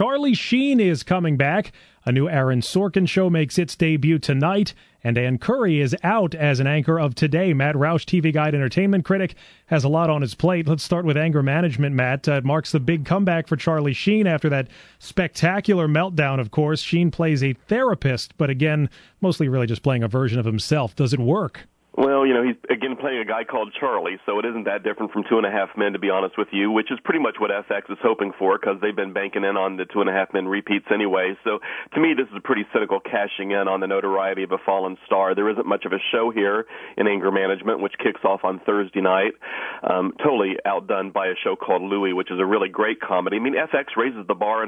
Charlie Sheen is coming back. A new Aaron Sorkin show makes its debut tonight, and Ann Curry is out as an anchor of Today. Matt Roush, TV Guide entertainment critic, has a lot on his plate. Let's start with anger management, Matt. It marks the big comeback for Charlie Sheen after that spectacular meltdown, of course. Sheen plays a therapist, but again, mostly really just playing a version of himself. Does it work? Well, he's, again, playing a guy called Charlie, so it isn't that different from 2.5 Men, to be honest with you, which is pretty much what FX is hoping for, because they've been banking in on the 2.5 Men repeats anyway. So, to me, this is a pretty cynical cashing in on the notoriety of a fallen star. There isn't much of a show here in anger management, which kicks off on Thursday night. Totally outdone by a show called Louie, which is a really great comedy. I mean, FX raises the bar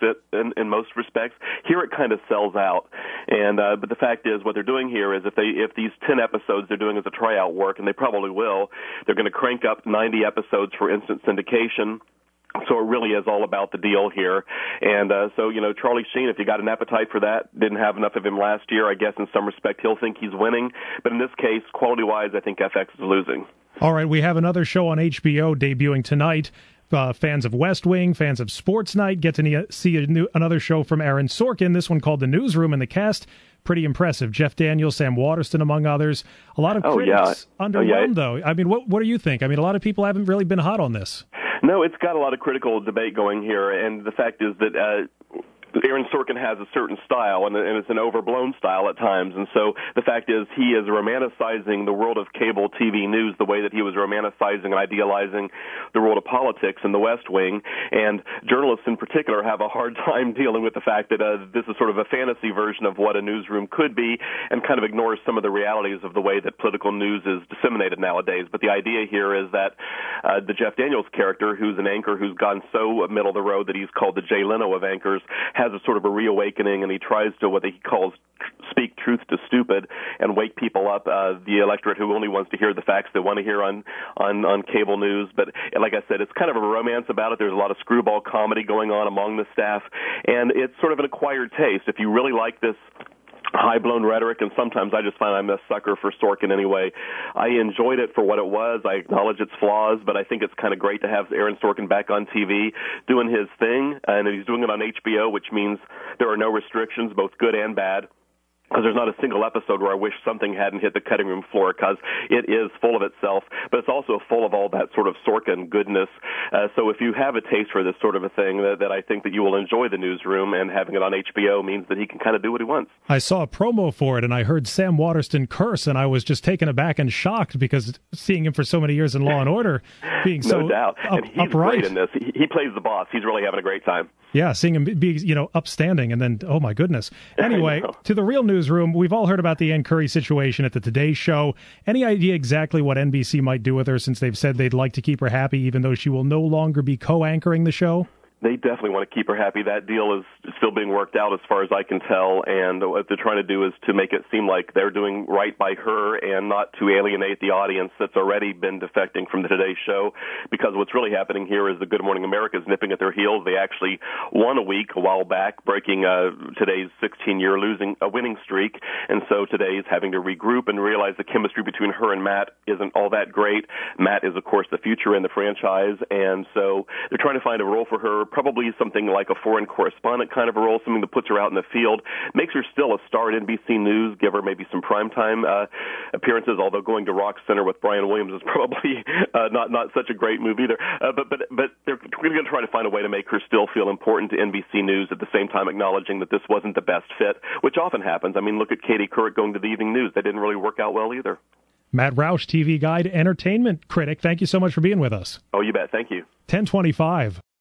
in most respects. Here it kind of sells out. And but the fact is, what they're doing here is if these 10 episodes they're doing as a tryout work, and they probably will, they're going to crank up 90 episodes for instant syndication. So it really is all about the deal here. And so, Charlie Sheen, if you got an appetite for that, didn't have enough of him last year. I guess in some respect he'll think he's winning. But in this case, quality-wise, I think FX is losing. All right, we have another show on HBO debuting tonight. Fans of West Wing, fans of Sports Night get to see another show from Aaron Sorkin, this one called The Newsroom, and the cast, pretty impressive. Jeff Daniels, Sam Waterston, among others. A lot of critics underwhelmed, though. I mean, what do you think? I mean, a lot of people haven't really been hot on this. No, it's got a lot of critical debate going here, and the fact is that Aaron Sorkin has a certain style, and it's an overblown style at times. And so the fact is he is romanticizing the world of cable TV news the way that he was romanticizing and idealizing the world of politics in the West Wing. And journalists in particular have a hard time dealing with the fact that this is sort of a fantasy version of what a newsroom could be, and kind of ignores some of the realities of the way that political news is disseminated nowadays. But the idea here is that the Jeff Daniels character, who's an anchor who's gone so middle of the road that he's called the Jay Leno of anchors, has a sort of a reawakening, and he tries to what he calls speak truth to stupid and wake people up, the electorate who only wants to hear the facts they want to hear on cable news. But like I said, it's kind of a romance about it. There's a lot of screwball comedy going on among the staff, and it's sort of an acquired taste. If you really like this high-blown rhetoric, and sometimes I just find I'm a sucker for Sorkin anyway. I enjoyed it for what it was. I acknowledge its flaws, but I think it's kind of great to have Aaron Sorkin back on TV doing his thing, and he's doing it on HBO, which means there are no restrictions, both good and bad. Because there's not a single episode where I wish something hadn't hit the cutting room floor, because it is full of itself, but it's also full of all that sort of Sorkin goodness. So if you have a taste for this sort of a thing, that I think that you will enjoy The Newsroom, and having it on HBO means that he can kind of do what he wants. I saw a promo for it, and I heard Sam Waterston curse, and I was just taken aback and shocked, because seeing him for so many years in Law and Order, being so no doubt. And he's upright. Great in this. He plays the boss. He's really having a great time. Yeah, seeing him be, upstanding, and then, oh my goodness. Anyway, to the real newsroom, we've all heard about the Ann Curry situation at the Today Show. Any idea exactly what NBC might do with her, since they've said they'd like to keep her happy, even though she will no longer be co-anchoring the show? They definitely want to keep her happy. That deal is still being worked out as far as I can tell, and what they're trying to do is to make it seem like they're doing right by her and not to alienate the audience that's already been defecting from the Today Show, because what's really happening here is the Good Morning America is nipping at their heels. They actually won a week a while back, breaking Today's 16-year winning streak, and so Today is having to regroup and realize the chemistry between her and Matt isn't all that great. Matt is, of course, the future in the franchise, and so they're trying to find a role for her, probably something like a foreign correspondent kind of a role, something that puts her out in the field, makes her still a star at NBC News, give her maybe some primetime appearances, although going to Rock Center with Brian Williams is probably not such a great move either. But they're going to try to find a way to make her still feel important to NBC News, at the same time acknowledging that this wasn't the best fit, which often happens. I mean, look at Katie Couric going to the Evening News. That didn't really work out well either. Matt Roush, TV Guide entertainment critic, thank you so much for being with us. Oh, you bet. Thank you. 1025.